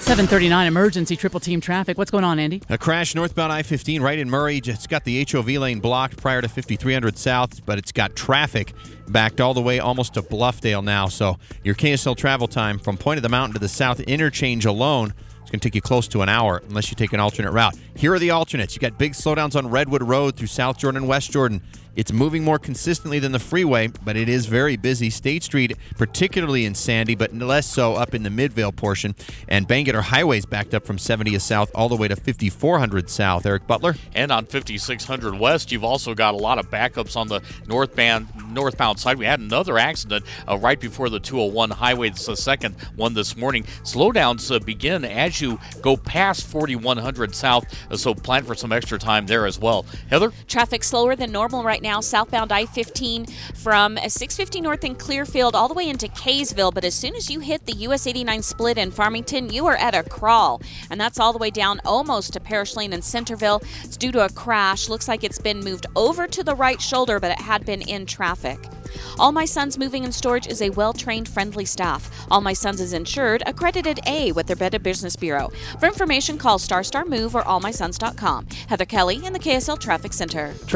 7:39 emergency triple team traffic. What's going on, Andy? A crash northbound I-15 right in Murray. It's got the HOV lane blocked prior to 5300 south, but it's got traffic backed all the way almost to Bluffdale now. So your KSL travel time from Point of the Mountain to the south interchange alone is going to take you close to an hour unless you take an alternate route. Here are the alternates. You got big slowdowns on Redwood Road through South Jordan and West Jordan. It's moving more consistently than the freeway, but it is very busy. State Street, particularly in Sandy, but less so up in the Midvale portion. And Bangerter Highway's backed up from 70th South all the way to 5400 South. Eric Butler? And on 5600 West, you've also got a lot of backups on the northbound side. We had another accident right before the 201 highway. It's the second one this morning. Slowdowns begin as you go past 4100 South, so plan for some extra time there as well. Heather? Traffic slower than normal right now, southbound I-15 from 650 north in Clearfield all the way into Kaysville, but as soon as you hit the US 89 split in Farmington, you are at a crawl, and that's all the way down almost to Parish Lane in Centerville. It's due to a crash. Looks like it's been moved over to the right shoulder, but it had been in traffic. All My Sons Moving and Storage is a well-trained, friendly staff. All My Sons is insured, accredited A with their Better Business Bureau. For information, call StarStar Move or allmysons.com. Heather Kelly in the KSL Traffic Center.